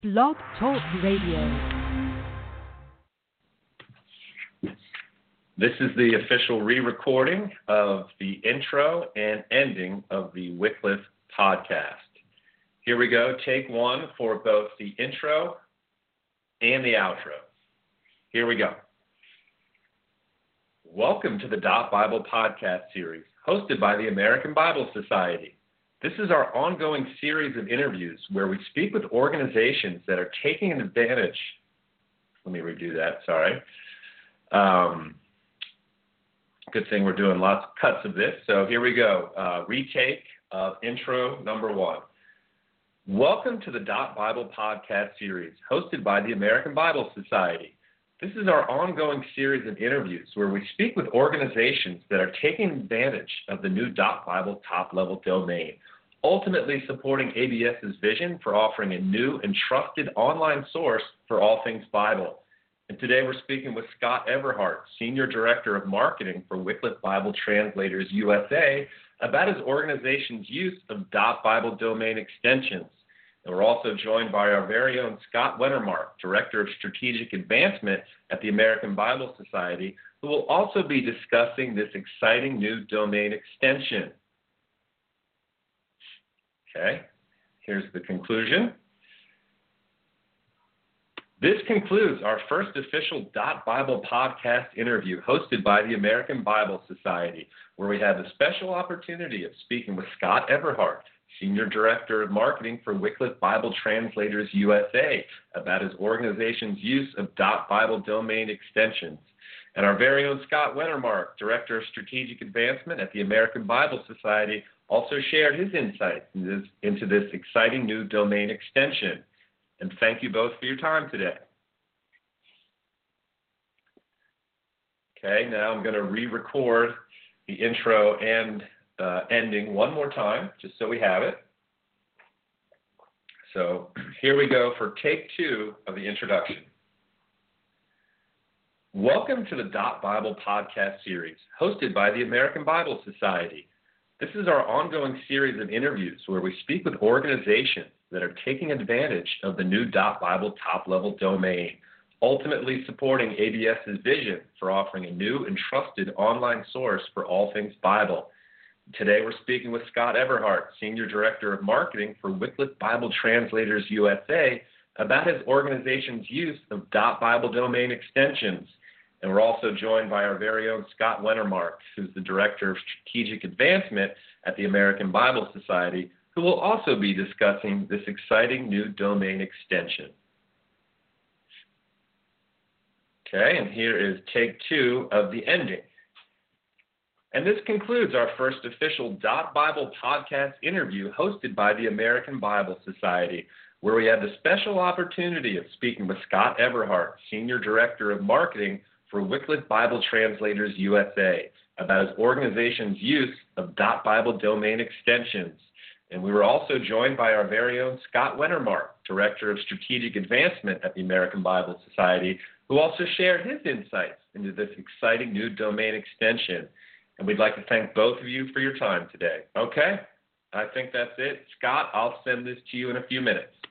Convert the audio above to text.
Blog Talk Radio. This is the official re-recording of the intro and ending of the Wycliffe podcast. Here we go, take one for both the intro and the outro. Here we go. Welcome to the Dot Bible podcast series, hosted by the American Bible Society. This is our ongoing series of interviews where we speak with organizations that are taking advantage. Let me redo that, sorry. Good thing we're doing lots of cuts of this. So here we go. Retake of intro number one. Welcome to the Dot Bible podcast series, hosted by the American Bible Society. This is our ongoing series of interviews where we speak with organizations that are taking advantage of the new Dot Bible top-level domain, ultimately supporting ABS's vision for offering a new and trusted online source for all things Bible. And today we're speaking with Scott Everhart, Senior Director of Marketing for Wycliffe Bible Translators USA, about his organization's use of .Bible domain extensions. And we're also joined by our very own Scott Wennermark, Director of Strategic Advancement at the American Bible Society, who will also be discussing this exciting new domain extension. Okay, here's the conclusion. This concludes our first official .Bible podcast interview hosted by the American Bible Society, where we have the special opportunity of speaking with Scott Everhart, Senior Director of Marketing for Wycliffe Bible Translators USA, about his organization's use of .Bible domain extensions. And our very own Scott Wennermark, Director of Strategic Advancement at the American Bible Society, also shared his insights into this exciting new domain extension. And thank you both for your time today. Okay, now I'm going to re-record the intro and ending one more time, just so we have it. So here we go for take two of the introduction. Welcome to the Dot Bible podcast series, hosted by the American Bible Society. This is our ongoing series of interviews where we speak with organizations that are taking advantage of the new .Bible top-level domain, ultimately supporting ABS's vision for offering a new and trusted online source for all things Bible. Today we're speaking with Scott Everhart, Senior Director of Marketing for Wycliffe Bible Translators USA, about his organization's use of .Bible domain extensions. And we're also joined by our very own Scott Wennermark, who's the Director of Strategic Advancement at the American Bible Society, who will also be discussing this exciting new domain extension. Okay, and here is take two of the ending. And this concludes our first official .Bible podcast interview hosted by the American Bible Society, where we had the special opportunity of speaking with Scott Everhart, Senior Director of Marketing for Wycliffe Bible Translators USA, about his organization's use of .Bible domain extensions. And we were also joined by our very own Scott Wennermark, Director of Strategic Advancement at the American Bible Society, who also shared his insights into this exciting new domain extension. And we'd like to thank both of you for your time today. Okay, I think that's it. Scott, I'll send this to you in a few minutes.